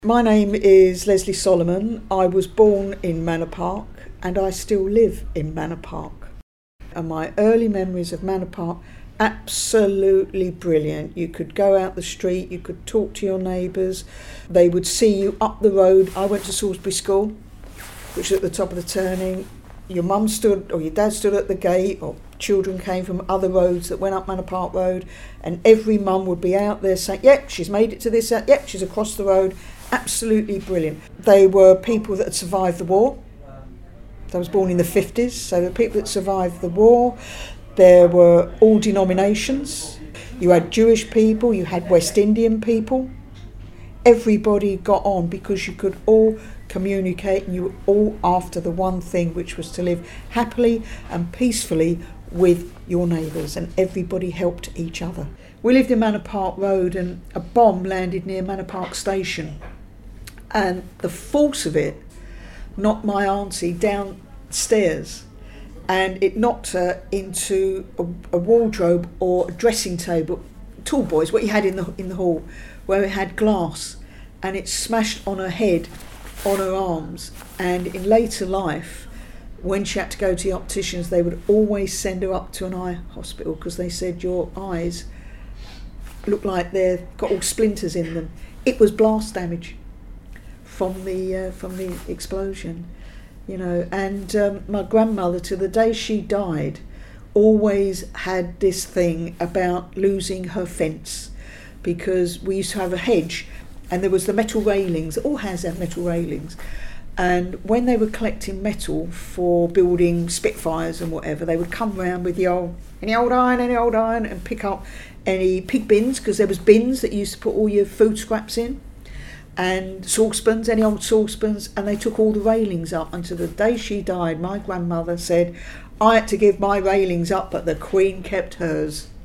My name is Leslie Solomon. I was born in Manor Park and I still live in Manor Park. And my early memories of Manor Park, absolutely brilliant. You could go out the street, you could talk to your neighbours, they would see you up the road. I went to Salisbury School, which was at the top of the turning. Your mum stood or your dad stood at the gate, or children came from other roads that went up Manor Park Road, and every mum would be out there saying, yep, she's made it to this, yep, she's across the road. Absolutely brilliant. They were people that had survived the war. I was born in the 50s, so the people that survived the war. There were all denominations. You had Jewish people, you had West Indian people. Everybody got on because you could all communicate and you were all after the one thing, which was to live happily and peacefully with your neighbours, and everybody helped each other. We lived in Manor Park Road and a bomb landed near Manor Park Station, and the force of it knocked my auntie downstairs, and it knocked her into a wardrobe or a dressing table, tall boys, what you had in the hall, where it had glass, and it smashed on her head, on her arms. And in later life, when she had to go to the opticians, they would always send her up to an eye hospital because they said your eyes look like they've got all splinters in them. It was blast damage from the explosion, you know. And my grandmother, to the day she died, always had this thing about losing her fence, because we used to have a hedge and there was the metal railings. All houses have metal railings, and when they were collecting metal for building Spitfires and whatever, they would come round with any old iron and pick up any pig bins, because there was bins that you used to put all your food scraps in, and saucepans, any old saucepans, and they took all the railings up. Until the day she died, my grandmother said, I had to give my railings up, but the Queen kept hers.